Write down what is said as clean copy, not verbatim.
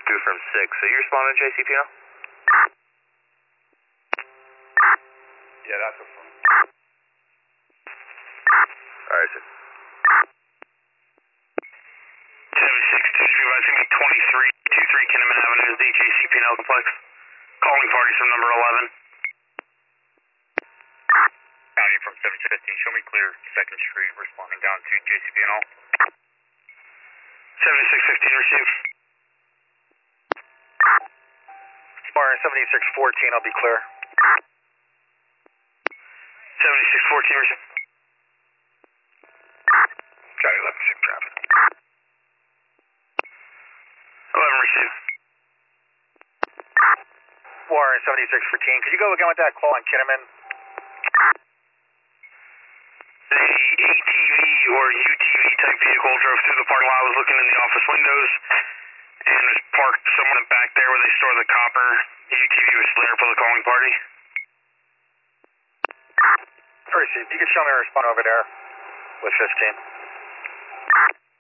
2 from 6. So you responding to JCP now? Yeah, that's a phone. Alright, sir. 76, advising me 2323 Kinnaman Avenue is the JCP&L complex. Calling parties from number 11. County from 715, show me clear, 2nd Street, responding down to JCP&L. 7615 received. Spartan 7614, I'll be clear. 7614 received. County 11, ship traffic. 11 received. Warren 7614, could you go again with that call on Kinnaman? The ATV or UTV type vehicle drove through the parking lot, was looking in the office windows, and was parked somewhere back there where they store the copper. The UTV was there for the calling party. Received. You can show me a response over there with 15.